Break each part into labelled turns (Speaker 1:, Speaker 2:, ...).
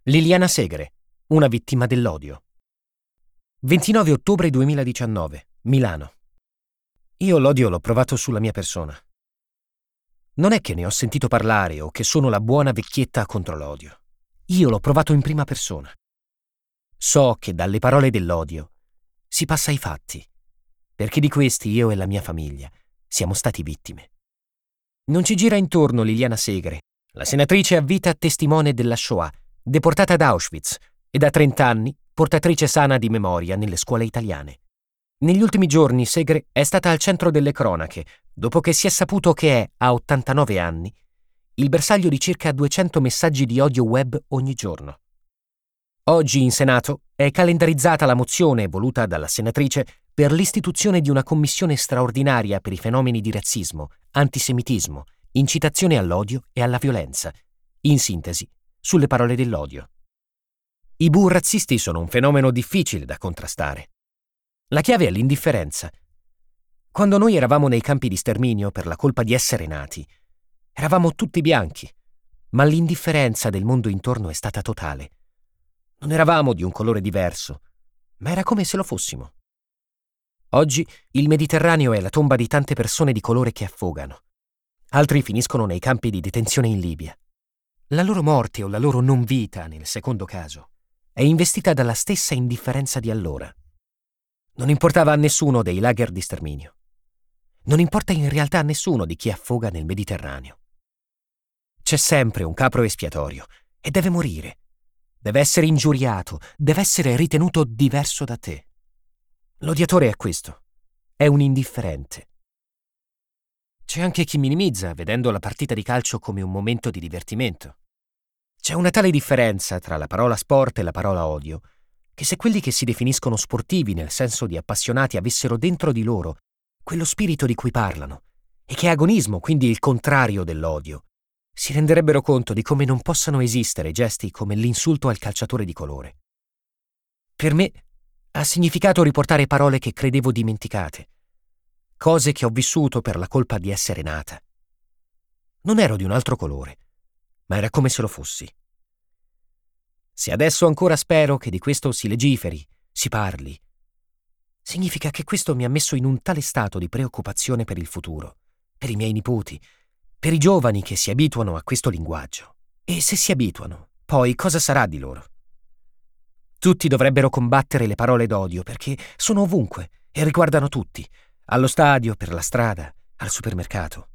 Speaker 1: Liliana Segre, una vittima dell'odio. 29 ottobre 2019, Milano. Io l'odio l'ho provato sulla mia persona. Non è che ne ho sentito parlare o che sono la buona vecchietta contro l'odio. Io l'ho provato in prima persona. So che dalle parole dell'odio si passa ai fatti, perché di questi io e la mia famiglia siamo stati vittime. Non ci gira intorno Liliana Segre, la senatrice a vita testimone della Shoah, deportata ad Auschwitz e da 30 anni portatrice sana di memoria nelle scuole italiane. Negli ultimi giorni Segre è stata al centro delle cronache dopo che si è saputo che è, a 89 anni, il bersaglio di circa 200 messaggi di odio web ogni giorno. Oggi in Senato è calendarizzata la mozione voluta dalla senatrice per l'istituzione di una commissione straordinaria per i fenomeni di razzismo, antisemitismo, incitazione all'odio e alla violenza. In sintesi, sulle parole dell'odio. I bu razzisti sono un fenomeno difficile da contrastare. La chiave è l'indifferenza. Quando noi eravamo nei campi di sterminio per la colpa di essere nati, eravamo tutti bianchi, ma l'indifferenza del mondo intorno è stata totale. Non eravamo di un colore diverso, ma era come se lo fossimo. Oggi il Mediterraneo è la tomba di tante persone di colore che affogano. Altri finiscono nei campi di detenzione in Libia. La loro morte o la loro non vita, nel secondo caso, è investita dalla stessa indifferenza di allora. Non importava a nessuno dei lager di sterminio. Non importa in realtà a nessuno di chi affoga nel Mediterraneo. C'è sempre un capro espiatorio e deve morire. Deve essere ingiuriato, deve essere ritenuto diverso da te. L'odiatore è questo. È un indifferente. C'è anche chi minimizza, vedendo la partita di calcio come un momento di divertimento. C'è una tale differenza tra la parola sport e la parola odio, che se quelli che si definiscono sportivi nel senso di appassionati avessero dentro di loro quello spirito di cui parlano, e che è agonismo, quindi il contrario dell'odio, si renderebbero conto di come non possano esistere gesti come l'insulto al calciatore di colore. Per me ha significato riportare parole che credevo dimenticate, cose che ho vissuto per la colpa di essere nata. Non ero di un altro colore, ma era come se lo fossi. Se adesso ancora spero che di questo si legiferi, si parli, significa che questo mi ha messo in un tale stato di preoccupazione per il futuro, per i miei nipoti, per i giovani che si abituano a questo linguaggio. E se si abituano, poi cosa sarà di loro? Tutti dovrebbero combattere le parole d'odio perché sono ovunque e riguardano tutti, allo stadio, per la strada, al supermercato.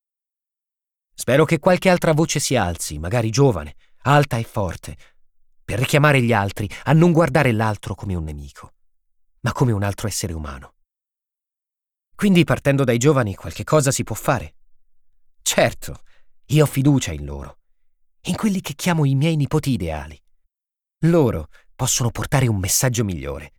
Speaker 1: Spero che qualche altra voce si alzi, magari giovane, alta e forte, per richiamare gli altri a non guardare l'altro come un nemico, ma come un altro essere umano. Quindi, partendo dai giovani, qualche cosa si può fare. Certo, io ho fiducia in loro, in quelli che chiamo i miei nipoti ideali. Loro possono portare un messaggio migliore,